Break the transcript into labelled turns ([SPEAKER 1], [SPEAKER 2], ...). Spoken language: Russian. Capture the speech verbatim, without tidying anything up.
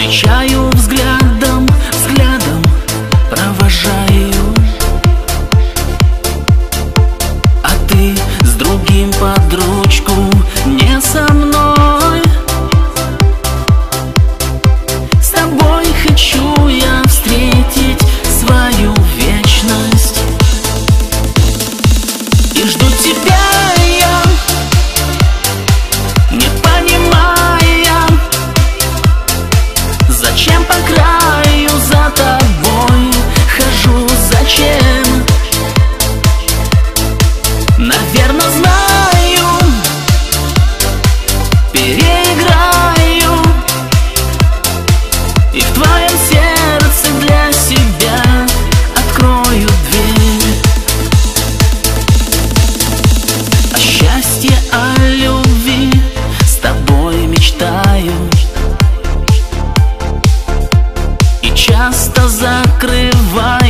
[SPEAKER 1] встречаю взглядом, взглядом провожаю. А ты с другим под ручку, не со мной. С тобой хочу я встретить свою вечность. И жду тебя я, не понимая, зачем по краю за тобой хожу, зачем? Наверно, знаю, переиграю и в твоем сердце для себя открою дверь. О счастье, о любви с тобой мечтаю и часто закрываю